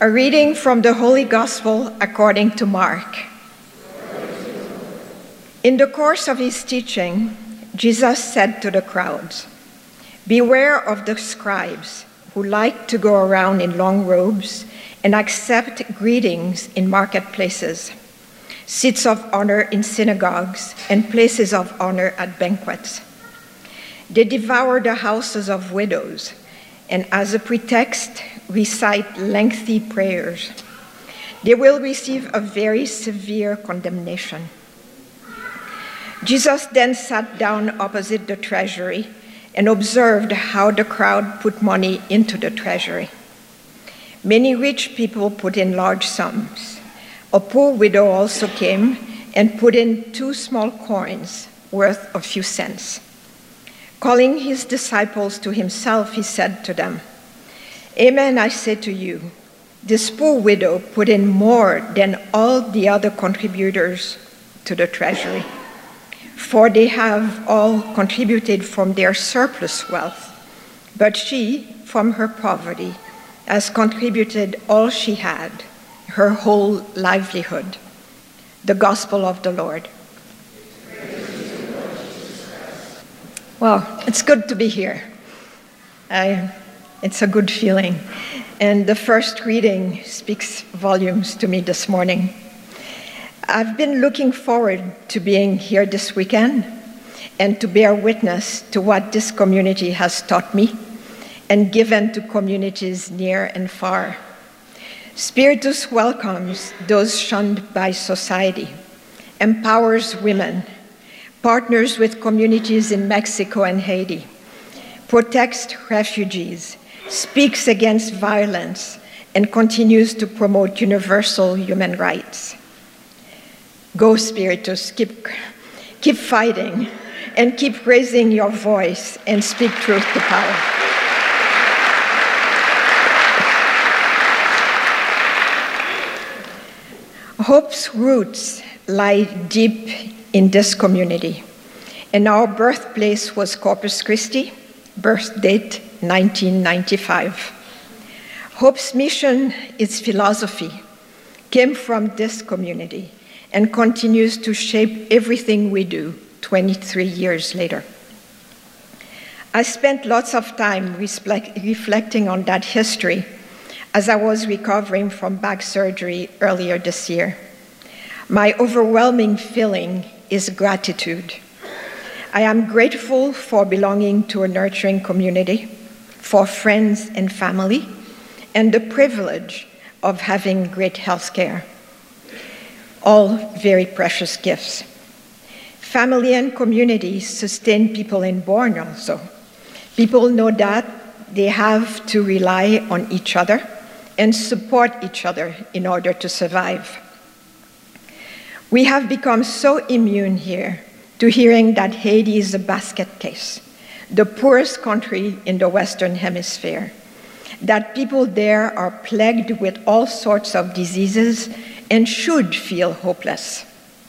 A reading from the Holy Gospel according to Mark. In the course of his teaching, Jesus said to the crowds, "Beware of the scribes who like to go around in long robes and accept greetings in marketplaces, seats of honor in synagogues, and places of honor at banquets. They devour the houses of widows, and as a pretext, recite lengthy prayers. They will receive a very severe condemnation." Jesus then sat down opposite the treasury and observed how the crowd put money into the treasury. Many rich people put in large sums. A poor widow also came and put in 2 small coins worth a few cents. Calling his disciples to himself, he said to them, "Amen, I say to you, this poor widow put in more than all the other contributors to the treasury, for they have all contributed from their surplus wealth, but she, from her poverty, has contributed all she had, her whole livelihood." The Gospel of the Lord. Well, it's good to be here. It's a good feeling. And the first reading speaks volumes to me this morning. I've been looking forward to being here this weekend and to bear witness to what this community has taught me and given to communities near and far. Spiritus welcomes those shunned by society, empowers women, partners with communities in Mexico and Haiti, protects refugees, speaks against violence, and continues to promote universal human rights. Go, Spiritus, keep fighting, and keep raising your voice and speak truth to power. Hope's roots lie deep in this community, and our birthplace was Corpus Christi, birth date 1995. Hope's mission, its philosophy, came from this community and continues to shape everything we do 23 years later. I spent lots of time reflecting on that history as I was recovering from back surgery earlier this year. My overwhelming feeling is gratitude. I am grateful for belonging to a nurturing community, for friends and family, and the privilege of having great health care. All very precious gifts. Family and community sustain people in Bourne also. People know that they have to rely on each other and support each other in order to survive. We have become so immune here to hearing that Haiti is a basket case, the poorest country in the Western Hemisphere, that people there are plagued with all sorts of diseases and should feel hopeless.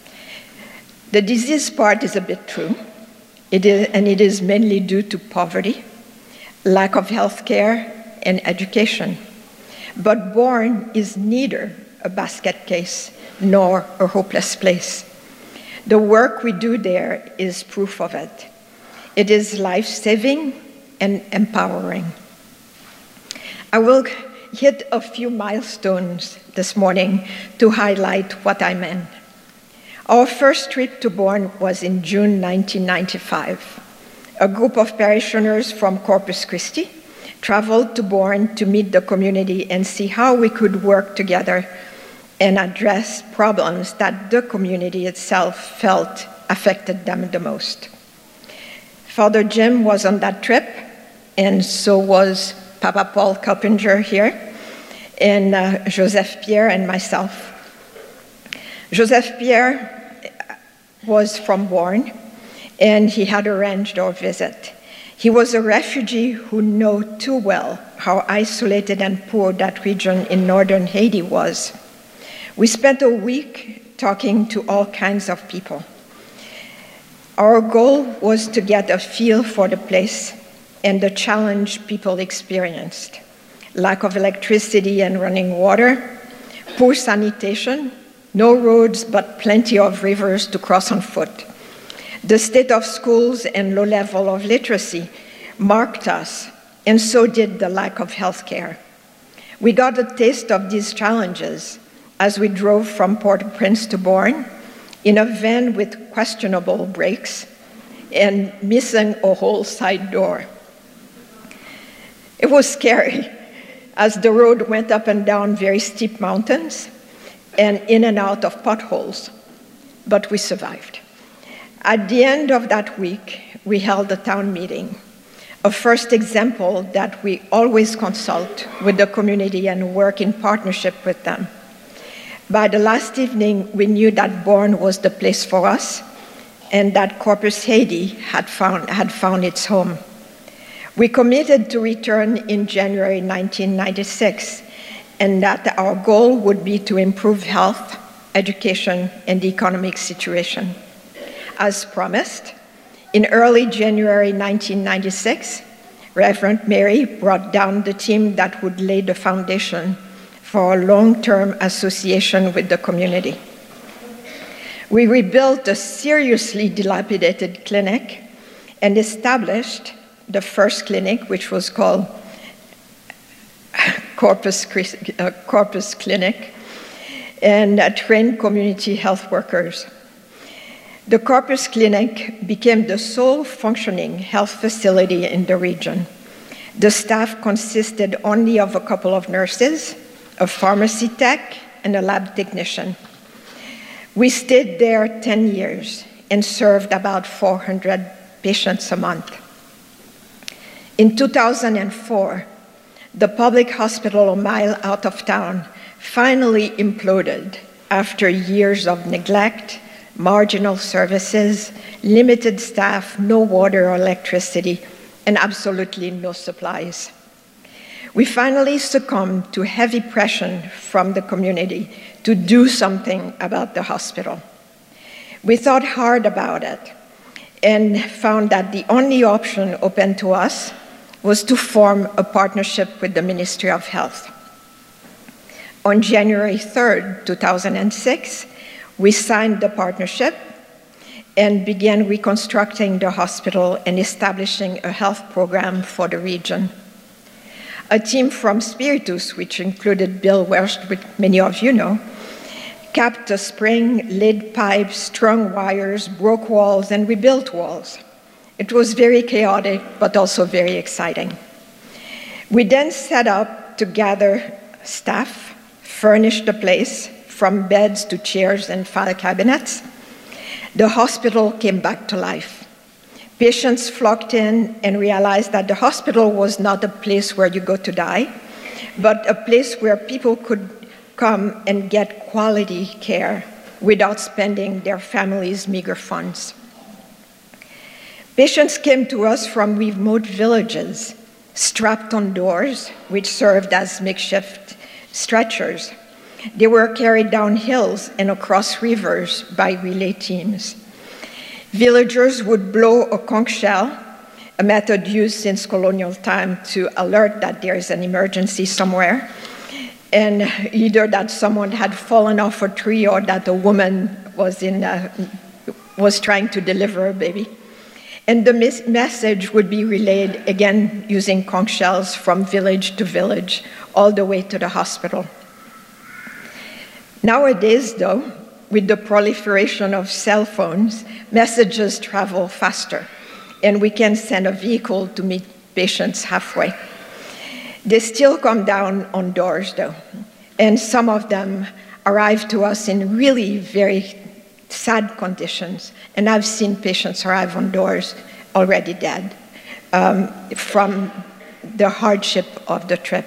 The disease part is a bit true, it is mainly due to poverty, lack of health care, and education. But Bourne is neither a basket case nor a hopeless place. The work we do there is proof of it. It is life-saving and empowering. I will hit a few milestones this morning to highlight what I meant. Our first trip to Bourne was in June 1995. A group of parishioners from Corpus Christi traveled to Bourne to meet the community and see how we could work together and address problems that the community itself felt affected them the most. Father Jim was on that trip, and so was Papa Paul Coppinger here, and Joseph Pierre and myself. Joseph Pierre was from Bourne, and he had arranged our visit. He was a refugee who knew too well how isolated and poor that region in northern Haiti was. We spent a week talking to all kinds of people. Our goal was to get a feel for the place and the challenge people experienced. lack of electricity and running water, poor sanitation, no roads but plenty of rivers to cross on foot. The state of schools and low level of literacy marked us, and so did the lack of health care. We got a taste of these challenges as we drove from Port-au-Prince to Bourne in a van with questionable brakes and missing a whole side door. It was scary as the road went up and down very steep mountains and in and out of potholes, but we survived. At the end of that week, we held a town meeting, a first example that we always consult with the community and work in partnership with them. By the last evening, we knew that Bourne was the place for us and that Corpus Haiti had found its home. We committed to return in January 1996, and that our goal would be to improve health, education, and the economic situation. As promised, in early January 1996, Reverend Mary brought down the team that would lay the foundation for a long-term association with the community. We rebuilt a seriously dilapidated clinic and established the first clinic, which was called Corpus Clinic, and trained community health workers. The Corpus Clinic became the sole functioning health facility in the region. The staff consisted only of a couple of nurses, a pharmacy tech, and a lab technician. We stayed there 10 years and served about 400 patients a month. In 2004, the public hospital a mile out of town finally imploded after years of neglect, marginal services, limited staff, no water or electricity, and absolutely no supplies. We finally succumbed to heavy pressure from the community to do something about the hospital. We thought hard about it and found that the only option open to us was to form a partnership with the Ministry of Health. On January 3rd, 2006, we signed the partnership and began reconstructing the hospital and establishing a health program for the region. A team from Spiritus, which included Bill Welsh, which many of you know, capped a spring, laid pipes, strung wires, broke walls, and rebuilt walls. It was very chaotic, but also very exciting. We then set up to gather staff, furnish the place, from beds to chairs and file cabinets. The hospital came back to life. Patients flocked in and realized that the hospital was not a place where you go to die, but a place where people could come and get quality care without spending their families' meager funds. Patients came to us from remote villages, strapped on doors, which served as makeshift stretchers. They were carried down hills and across rivers by relay teams. Villagers would blow a conch shell, a method used since colonial time to alert that there is an emergency somewhere, and either that someone had fallen off a tree or that a woman was trying to deliver a baby. And the message would be relayed, again, using conch shells from village to village, all the way to the hospital. Nowadays, though, with the proliferation of cell phones, messages travel faster, and we can send a vehicle to meet patients halfway. They still come down on doors, though, and some of them arrive to us in really very sad conditions, and I've seen patients arrive on doors already dead from the hardship of the trip.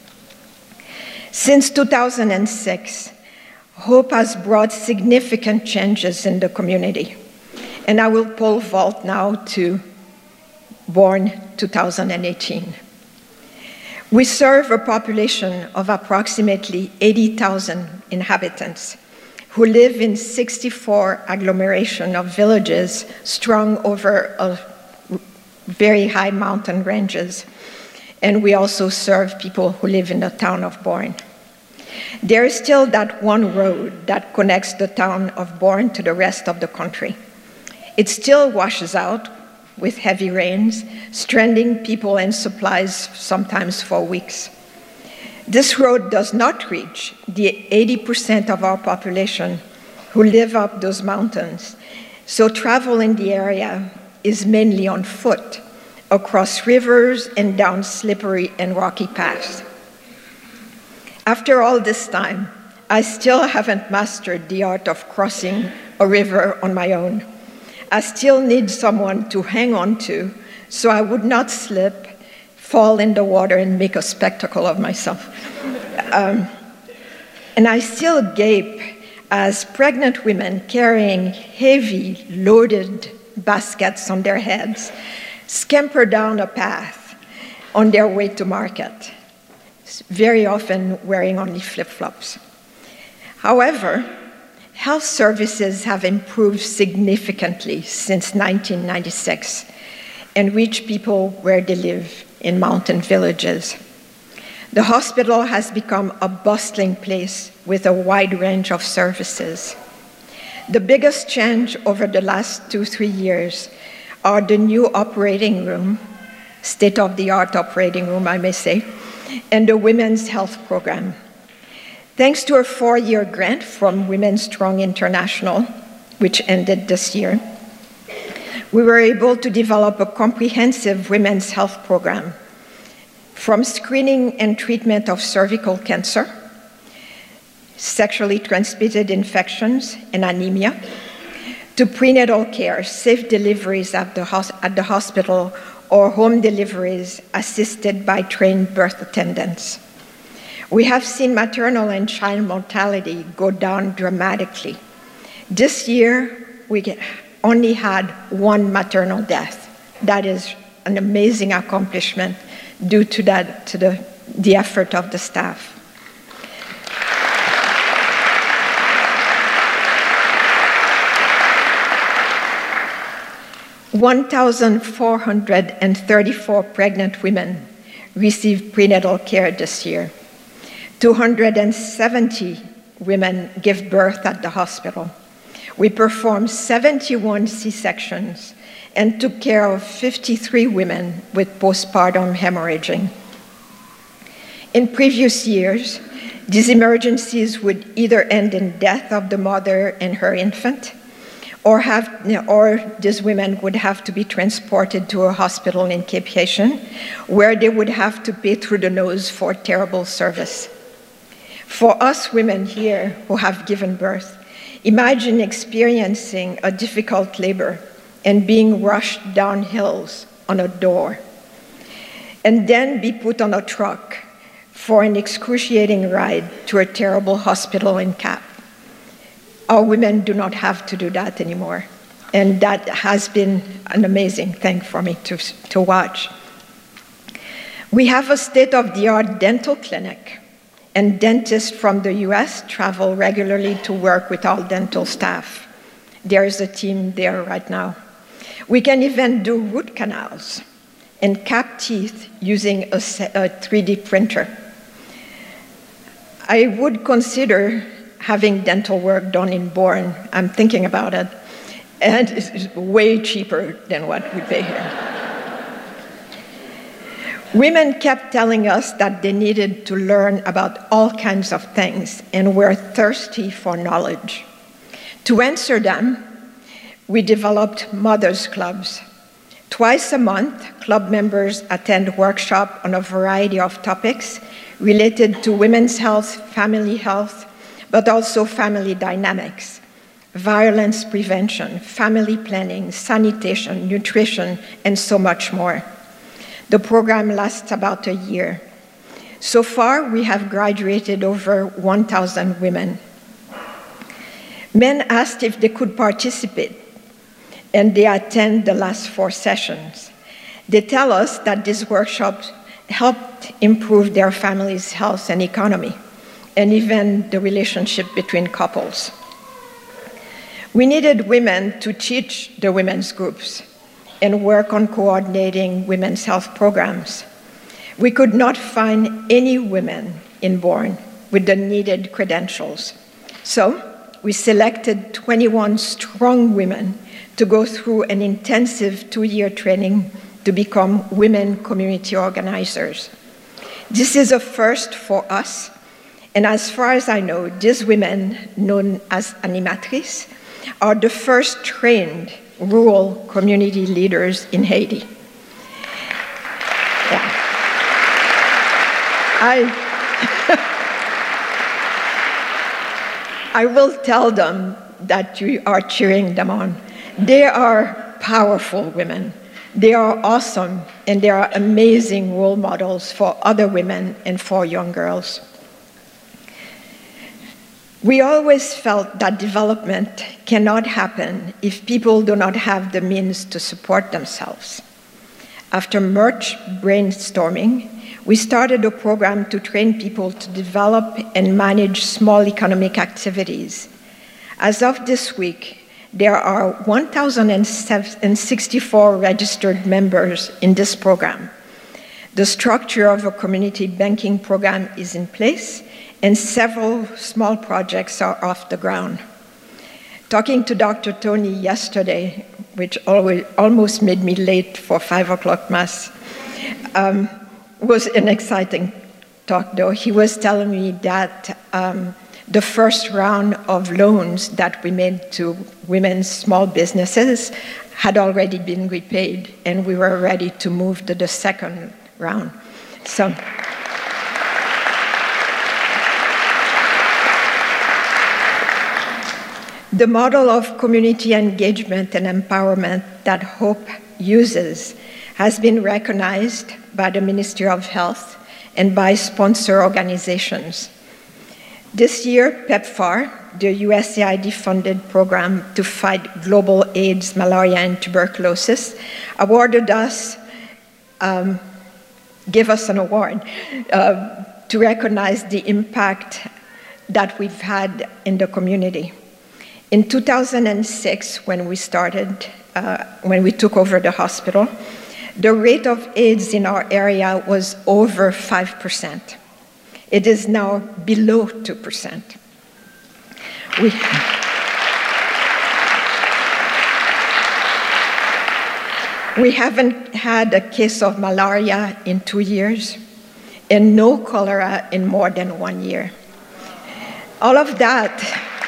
Since 2006, Hope has brought significant changes in the community, and I will pole vault now to Bourne 2018. We serve a population of approximately 80,000 inhabitants who live in 64 agglomeration of villages strung over very high mountain ranges and we also serve people who live in the town of Bourne. There is still that one road that connects the town of Bourne to the rest of the country. It still washes out with heavy rains, stranding people and supplies sometimes for weeks. This road does not reach the 80% of our population who live up those mountains, so travel in the area is mainly on foot, across rivers and down slippery and rocky paths. After all this time, I still haven't mastered the art of crossing a river on my own. I still need someone to hang on to so I would not slip, fall in the water, and make a spectacle of myself. And I still gape as pregnant women carrying heavy, loaded baskets on their heads scamper down a path on their way to market, very often wearing only flip-flops. However, health services have improved significantly since 1996 and reach people where they live in mountain villages. The hospital has become a bustling place with a wide range of services. The biggest change over the last 2-3 years are the new operating room, state-of-the-art operating room, I may say, and the Women's Health Program. Thanks to a 4-year grant from Women's Strong International, which ended this year, we were able to develop a comprehensive women's health program, from screening and treatment of cervical cancer, sexually transmitted infections, and anemia, to prenatal care, safe deliveries at the hospital, or home deliveries assisted by trained birth attendants. We have seen maternal and child mortality go down dramatically. This year, we only had 1 maternal death. That is an amazing accomplishment due to the effort of the staff. (1,434 pregnant women received prenatal care this year. 270 women give birth at the hospital. We performed 71 C-sections and took care of 53 women with postpartum hemorrhaging. In previous years, these emergencies would either end in death of the mother and her infant, or these women would have to be transported to a hospital in Cape Haitian, where they would have to pay through the nose for terrible service. For us women here who have given birth, imagine experiencing a difficult labor and being rushed down hills on a door, and then be put on a truck for an excruciating ride to a terrible hospital in Cap. Our women do not have to do that anymore, and that has been an amazing thing for me to watch. We have a state-of-the-art dental clinic, and dentists from the US travel regularly to work with our dental staff. There is a team there right now. We can even do root canals and cap teeth using a 3D printer. I would consider having dental work done in Bourne. I'm thinking about it, and it's way cheaper than what we pay here. Women kept telling us that they needed to learn about all kinds of things and were thirsty for knowledge. To answer them, we developed mothers' clubs. Twice a month, club members attend workshops on a variety of topics related to women's health, family health, but also family dynamics, violence prevention, family planning, sanitation, nutrition, and so much more. The program lasts about a year. So far, we have graduated over 1,000 women. Men asked if they could participate, and they attend the last 4 sessions. They tell us that these workshops helped improve their family's health and economy, and even the relationship between couples. We needed women to teach the women's groups and work on coordinating women's health programs. We could not find any women in Bourne with the needed credentials. So we selected 21 strong women to go through an intensive 2-year training to become women community organizers. This is a first for us, and as far as I know, these women, known as animatrices, are the first trained rural community leaders in Haiti. Yeah. I will tell them that you are cheering them on. They are powerful women. They are awesome, and they are amazing role models for other women and for young girls. We always felt that development cannot happen if people do not have the means to support themselves. After much brainstorming, we started a program to train people to develop and manage small economic activities. As of this week, there are 1,064 registered members in this program. The structure of a community banking program is in place, and several small projects are off the ground. Talking to Dr. Tony yesterday, which almost made me late for 5 o'clock Mass, was an exciting talk, though. He was telling me that the first round of loans that we made to women's small businesses had already been repaid, and we were ready to move to the second round. So, the model of community engagement and empowerment that HOPE uses has been recognized by the Ministry of Health and by sponsor organizations. This year, PEPFAR, the USAID-funded program to fight global AIDS, malaria, and tuberculosis, awarded us, gave us an award to recognize the impact that we've had in the community. In 2006, when we started, when we took over the hospital, the rate of AIDS in our area was over 5%. It is now below 2%. We haven't had a case of malaria in 2 years, and no cholera in more than 1 year. All of that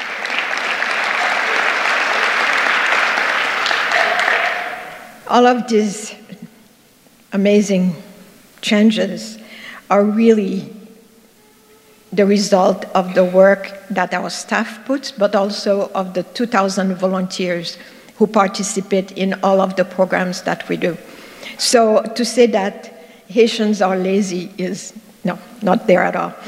all of these amazing changes are really the result of the work that our staff puts, but also of the 2,000 volunteers who participate in all of the programs that we do. So to say that Haitians are lazy is, no, not there at all.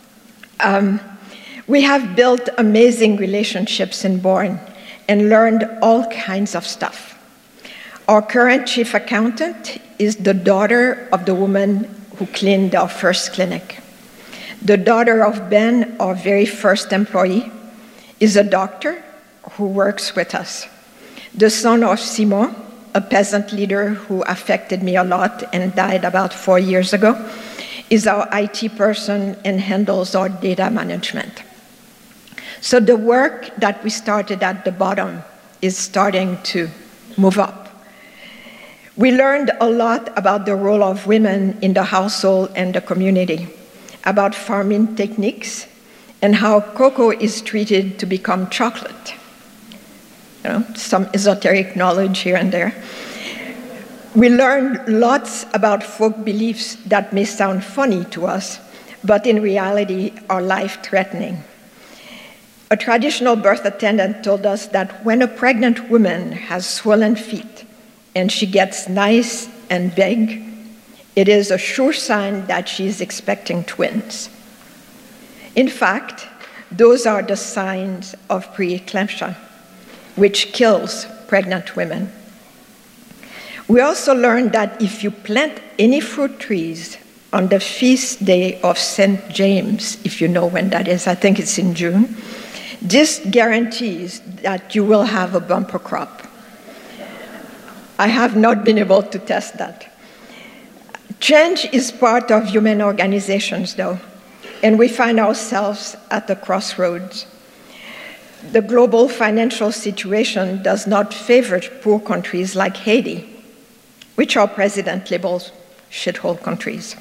We have built amazing relationships in Bourne and learned all kinds of stuff. Our current chief accountant is the daughter of the woman who cleaned our first clinic. The daughter of Ben, our very first employee, is a doctor who works with us. The son of Simon, a peasant leader who affected me a lot and died about 4 years ago, is our IT person and handles our data management. So the work that we started at the bottom is starting to move up. We learned a lot about the role of women in the household and the community, about farming techniques, and how cocoa is treated to become chocolate. You know, some esoteric knowledge here and there. We learned lots about folk beliefs that may sound funny to us, but in reality are life-threatening. A traditional birth attendant told us that when a pregnant woman has swollen feet and she gets nice and big, it is a sure sign that she is expecting twins. In fact, those are the signs of preeclampsia, which kills pregnant women. We also learned that if you plant any fruit trees on the feast day of St. James, if you know when that is, I think it's in June, this guarantees that you will have a bumper crop. I have not been able to test that. Change is part of human organizations, though, and we find ourselves at the crossroads. The global financial situation does not favor poor countries like Haiti, which our president labels shithole countries.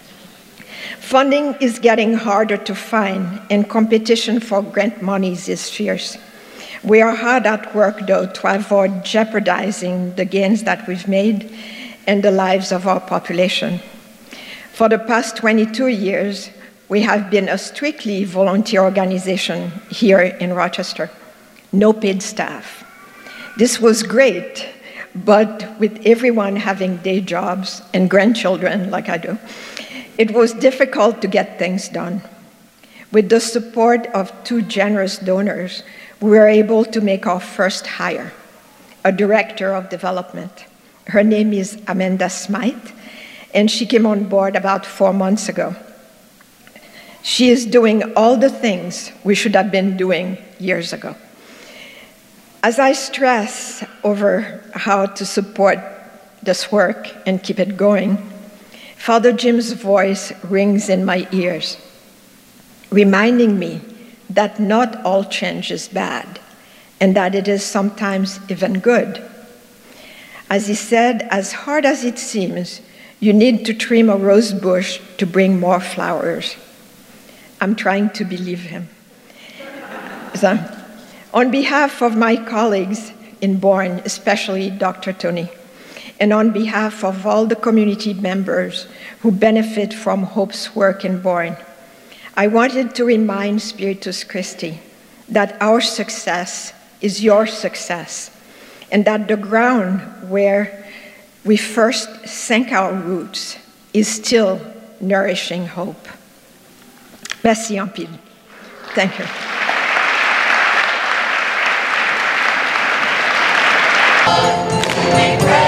Funding is getting harder to find, and competition for grant monies is fierce. We are hard at work, though, to avoid jeopardizing the gains that we've made and the lives of our population. For the past 22 years, we have been a strictly volunteer organization here in Rochester. No paid staff. This was great, but with everyone having day jobs and grandchildren like I do, it was difficult to get things done. With the support of 2 generous donors, we were able to make our first hire, a director of development. Her name is Amanda Smythe, and she came on board about 4 months ago. She is doing all the things we should have been doing years ago. As I stress over how to support this work and keep it going, Father Jim's voice rings in my ears, reminding me that not all change is bad, and that it is sometimes even good. As he said, as hard as it seems, you need to trim a rose bush to bring more flowers. I'm trying to believe him. So, on behalf of my colleagues in Bourne, especially Dr. Tony, and on behalf of all the community members who benefit from Hope's work in Bourne, I wanted to remind Spiritus Christi that our success is your success, and that the ground where we first sank our roots is still nourishing hope. Merci en pile. Thank you. We pray.